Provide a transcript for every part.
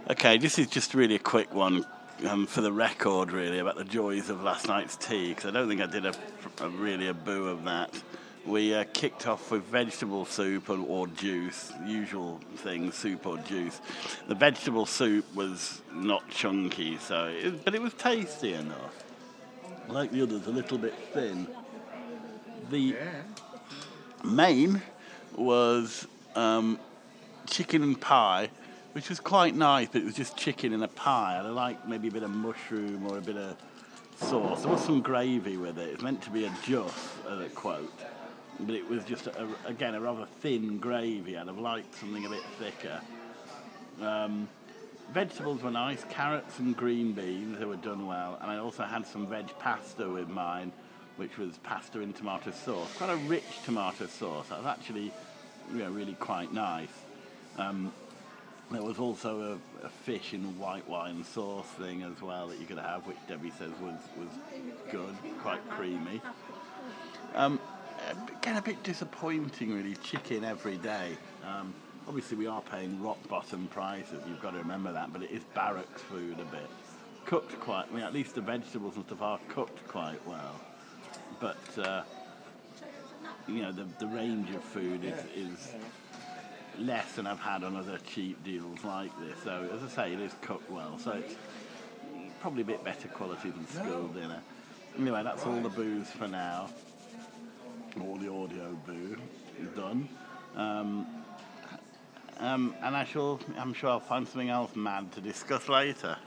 Okay, this is just really a quick one for the record, really, about the joys of last night's tea, because I don't think I did really a boo of that. We kicked off with vegetable soup or juice, usual thing, soup or juice. The vegetable soup was not chunky, but it was tasty enough. Like the others, a little bit thin. The main was chicken and pie, which was quite nice, but it was just chicken in a pie. And I like maybe a bit of mushroom or a bit of sauce. There was some gravy with it. It's meant to be a juff, as a quote, but it was just, again, a rather thin gravy. I'd have liked something a bit thicker. Vegetables were nice, carrots and green beans, they were done well. And I also had some veg pasta with mine, which was pasta in tomato sauce. Quite a rich tomato sauce. That was actually really quite nice. There was also a fish in white wine sauce thing as well that you could have, which Debbie says was good, quite creamy. Again, a bit disappointing, really, chicken every day. Obviously, we are paying rock-bottom prices, you've got to remember that, but it is barracks food a bit. Cooked quite, at least the vegetables and stuff are cooked quite well. But, the range of food is less than I've had on other cheap deals like this. So, as I say, it is cooked well. So, it's probably a bit better quality than school dinner. Anyway, that's all the booze for now. All the audio boo is done. And I'm sure I'll find something else mad to discuss later.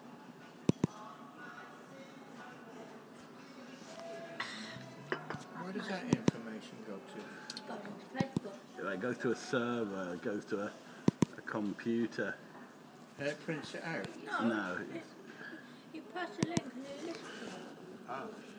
Where does that information go to? It goes to a server, it goes to a computer. It prints it out? No. No. You press a link and you listen to it. Oh.